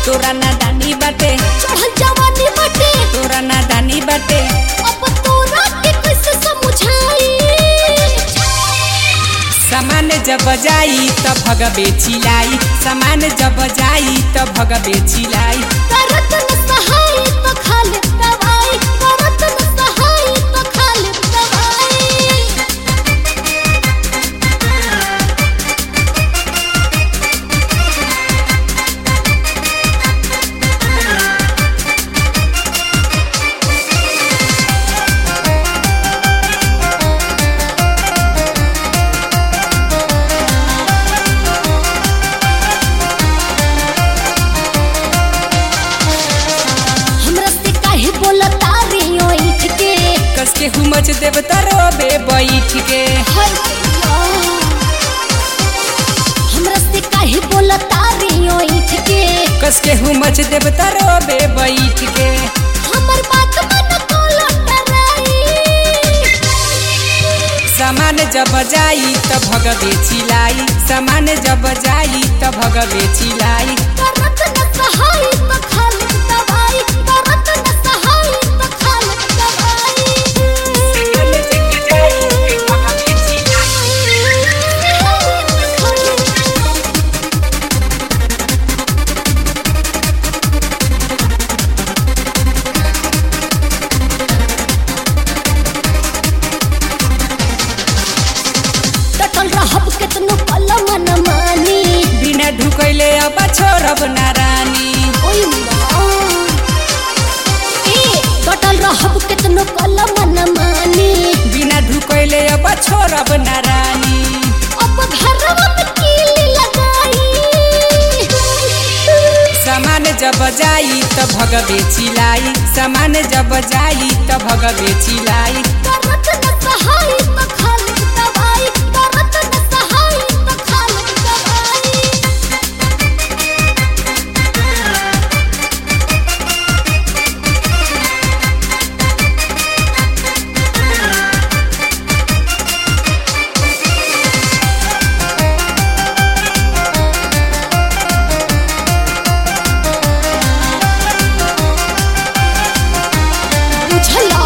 तोरा नादानी बाटे चढ़ल जवानी बाटे तोरा नादानी बाटे अब तोरा के कैसे समझाई सामान जब जाई त भगबे चिलाई सामान जब जाई त भगबे चिलाई करत न सहाय तो खा ले दवाई करत न सहाय तो खा ले दवाई कस के हुमच देव तरोबे बैठ के हमरा से काहे बोला तारी ओइठ के कस के हुमच देव तरोबे बैठ के हमर बात मन को लटराई सामान जब जाई त भगबे चिलाई सामान जब जाई त भगबे चिलाई करत न सहाय तो खा ले दवाई करत न सहाय तो खा ले दवाई टटल रहब केतनो पल मन मानी बिना ढुकैले अब छोड़ब नारानी ओइ टटल रहब केतनो पल मन मानी बिना ढुकैले अब छोड़ब नारानी अब घरवा में कीली लगाई सामान जब जाई त भगबे चिलाई सामान जब जाई त भगबे चिलाई करत न सहाय तो खा ले दवाई करत न सहाय तो खा ले दवाई बुझला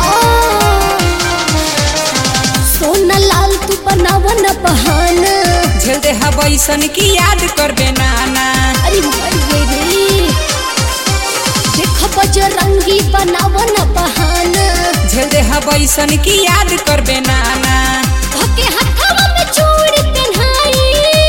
सोना लाल तू बनाव न बहाना झेल दे हवैसन की याद करबे नाना अरे मर गई रे देख बजरंगी बनाव न बहाना झेल दे हवैसन की याद करबे नाना धके हथवा में चूड़ी पहनाई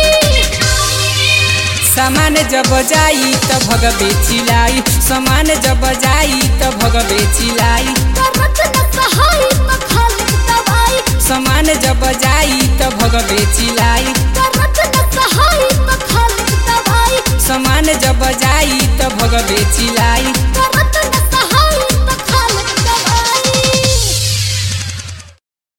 सामान जब जाई त भगबे चिलाई सामान जब जाई त भगबे चिलाई करत न सहाय तो खा ले दवाई सामान जब जाई त भगबे चिलाई करत न सहाय तो खा ले दवाई सामान जब जाई त भगबे चिलाई